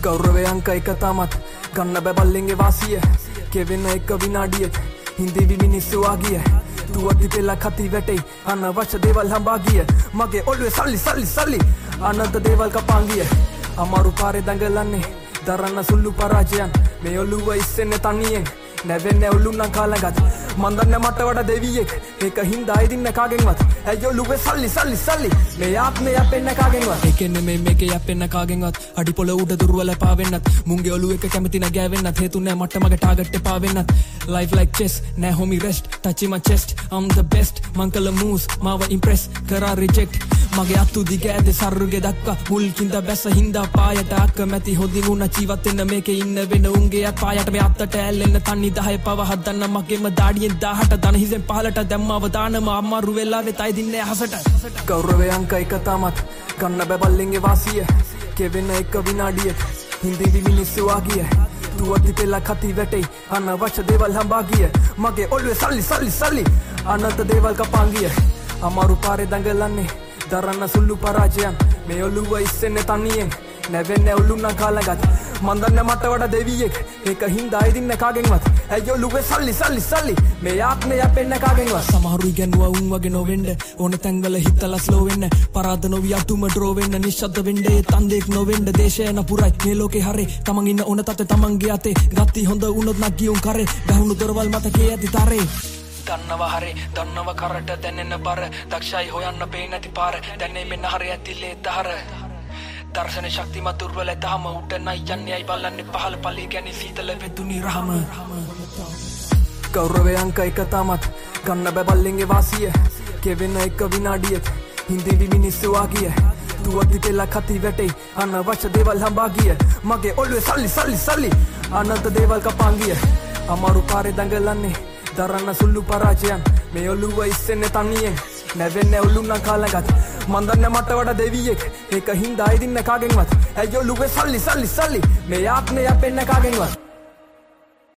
ගෞරවයංක එක තමත් ගන්න බැබල්ලෙන්ගේ වාසිය කෙවෙන්න එක විනාඩියක් හින්දිවි මිනිස්සු ආගිය දුවති පෙල්ලක් හති වැටෙයි අනවශ්‍ය දේවල් හඹා ගිය මගේ ඔළුවේ සල්ලි සල්ලි සල්ලි අනන්ත දේවල් කපාන් ගිය අමාරු පාරේ දඟලන්නේ දරන්න සුළු පරාජයන් මේ ඔළුව ඉස්සෙන්නේ තනියෙන් නැවෙන්නේ ඔළුන්නම් කාලඟත් මන් දන්නේ මට වඩා දෙවියෙක් ඒක හින්දා ඉදින්න කාගෙන්වත් ඇයි ඔළුවේ සල්ලි සල්ලි සල්ලි මේ ආත්මය යැපෙන්න කාගෙන්වත් ඒකෙන්නේ මේකේ යැපෙන්න කාගෙන්වත් අඩි පොළ උඩ දුර්වල පාවෙන්නත් මුංගේ ඔළුව එක කැමති නැ ගෑවෙන්නත් හේතු නෑ මට මගේ ටාගට් එක පාවෙන්නත් life like chess නෑ homie rest touching my chest I'm the best මං කළ moves මාව impress කරා reject මගේ අතු දිග ඇද සරුගේ දක්වා මුල්කින්ද බැස හින්දා පායට අකමැති හොදින් උන ජීවත් වෙන්න මේකේ ඉන්න වෙන උන්ගේ පායට මේ අත්තට ඇල්ලෙන්න තනි 10 පව හදන්න මගේම දාඩියෙන් 18 දන හිසෙන් පහලට දැම්මව දානම අමාරු වෙලාවේ තයි දින්නේ අහසට ගෞරවයංක එක තමත් ගන්න බැබල්ලෙන්ගේ වාසිය කෙවෙන්න එක විනාඩියක් හින්දිවි මිනිස්සු ආගිය දුවති පෙල්ලක් හති වැටෙයි අනවශ්‍ය දේවල් හඹා ගිය මගේ ඔළුවේ සල්ලි සල්ලි සල්ලි අනන්ත දේවල් කපාන් ගිය අමාරු පාරේ දඟලන්නේ දරන්න සුළු පරාජයන් මේ ඔළුව ඉස්සෙන්නේ තනියෙන් නැවෙන්නේ ඔළුන්නම් කාලඟත් මන් දන්නේ මට වඩා දෙවියෙක් ඒක හින්දා ඉදින්න කාගෙන්වත් ඇයි ඔළුවේ සල්ලි සල්ලි සල්ලි මේ ආත්මය යැපෙන්න කාගෙන්වත් සමහරු ඉගෙනුවා උන් වගේ නොවෙන්න ඕන තැන්වල හිතලා ස්ලෝ වෙන්න පරාද නොවි අතුම ඩ්‍රෝ වෙන්න නිශ්ශබ්ද වෙන්න ඒ තන්දේක් නොවෙන්න දේශය නපුරයි මේ ලෝකේ හරේ තමන් ඉන්න ඕන තත්ත්වය තමන්ගේ අතේ ගත්ති හොඳ උනොත් නගියුන් කරේ ගහුණු දොරවල් මතකේ ඇති තරේ දන්නව හරේ දන්නව කරට දැනෙන බර දක්ෂයි හොයන්න පේන්නේ නැති පාර දැන්නේ මෙන්න හරේ ඇතිලේ දහර දර්ශන ශක්තිමත් දුර්වල තහම උඩ නයි යන්නේ බලන්නේ පහළ පල්ලේ කියන්නේ සීතල වෙදුනි රහම ගෞරවයංක එක තමත් ගන්න බැබල්ලෙන්ගේ වාසිය කෙවෙන්න එක විනාඩියක් හින්දිවි මිනිස්සු ආගිය දුවති පෙල්ලක් හති වැටෙයි අනවශ්‍ය දේවල් හඹා ගිය මගේ ඔළුවේ සල්ලි සල්ලි සල්ලි අනන්ත දේවල් කපාන් ගිය අමාරු පාරේ දඟලන්නේ දරන්න සුළු පරාජයන් මේ ඔළුව ඉස්සෙන්නේ තනියෙන් නැවෙන්නේ ඔළුන්නම් කාලඟත් මන් දන්නේ මට වඩා දෙවියෙක් ඒක හින්දා ඉදින්න කාගෙන්වත් ඇයි ඔළුවේ සල්ලි සල්ලි සල්ලි මේ ආත්මය යැපෙන්න කාගෙන්වත්